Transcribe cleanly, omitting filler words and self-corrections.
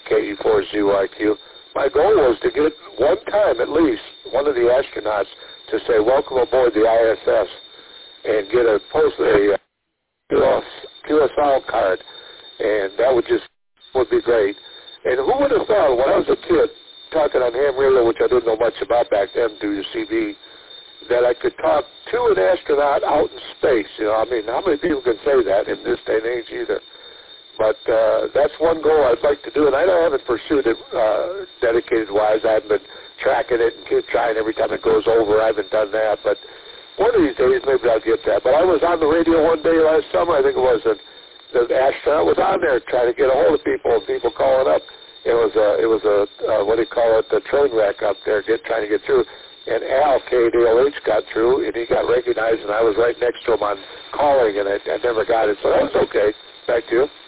KE4ZYQ. My goal was to get one time at least one of the astronauts to say, welcome aboard the ISS, and get a QSL card, and that would be great. And who would have thought, when I was a kid, talking on ham radio, which I didn't know much about back then due to CB, that I could talk to an astronaut out in space. You know, I mean, how many people can say that in this day and age either? But that's one goal I'd like to do, and I haven't pursued it dedicated-wise. I haven't been tracking it and keep trying every time it goes over. I haven't done that, but one of these days maybe I'll get that. But I was on the radio one day last summer. I think it was the astronaut was on there trying to get a hold of people, and people calling up. It was a what do you call it, the train wreck up there, trying to get through. And Al, KDLH, got through, and he got recognized, and I was right next to him on calling, and I never got it. So that was okay. Back to you.